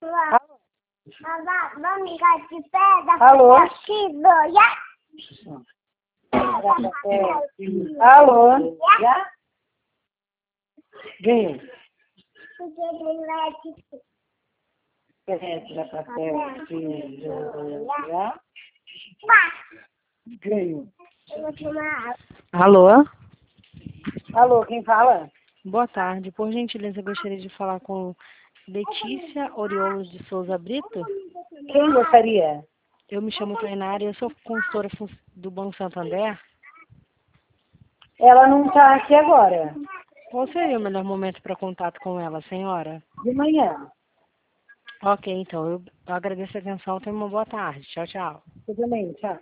Vamos ligar de pedra. Alô? Alô? Vem. Pedra, papel, tesoura. Ganho. Alô? Alô, quem fala? Boa tarde. Por gentileza, eu gostaria de falar com Letícia Oriolos de Souza Brito. Quem gostaria? Eu me chamo Tainara e eu sou consultora do Banco Santander. Ela não está aqui agora. Qual seria o melhor momento para contato com ela, senhora? De manhã. Ok, então, eu agradeço a atenção. Tenha uma boa tarde. Tchau, tchau. Tudo bem, tchau.